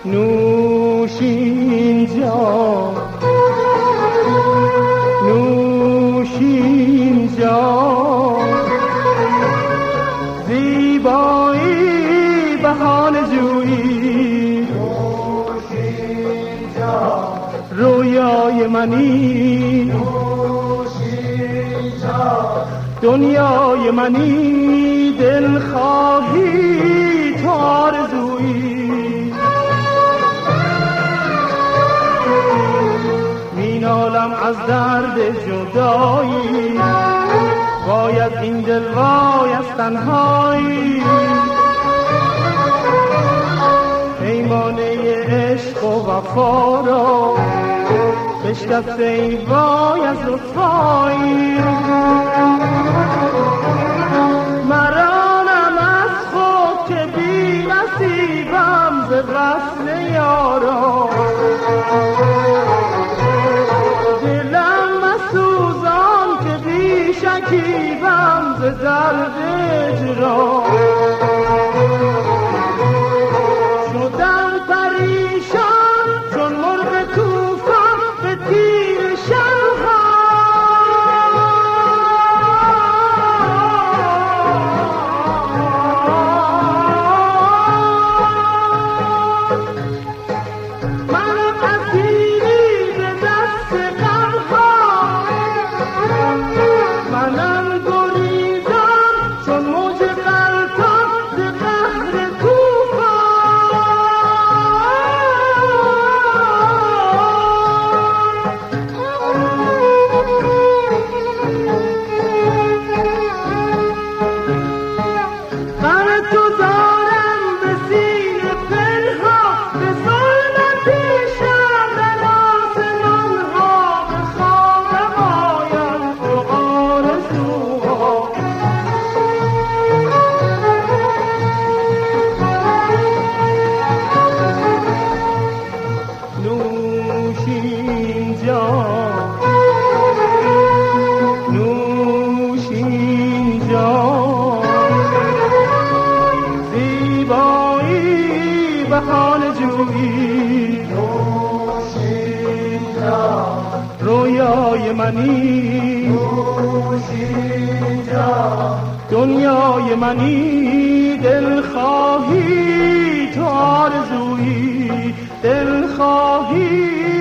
نوشین جان نوشین جان زیبایی بهانه جویی نوشین جان رویای منی نوشین جان دنیای منی دل خواهی تو آرزویی مینالم از درد جدایی وای از این دل وای از تنهایی پیمانه عشق و وفا را بشکسته ای وای از رسوایی مرانم از خود که بی نصیبم ز وصل یارا دلم مسوزان که بی شکیبم ز درد اجرا شدم پریشان چون مرغ طوفان به تیر شبها منم اسیری به دست غمها منم گریزان چون موج غلطان ز قهر نوشین جان نوشین جان زیبایی بهانه جویی نوشین جان رویای منی نوشین جان دنیای منی دل خواهی تو آرزویی دل خواهی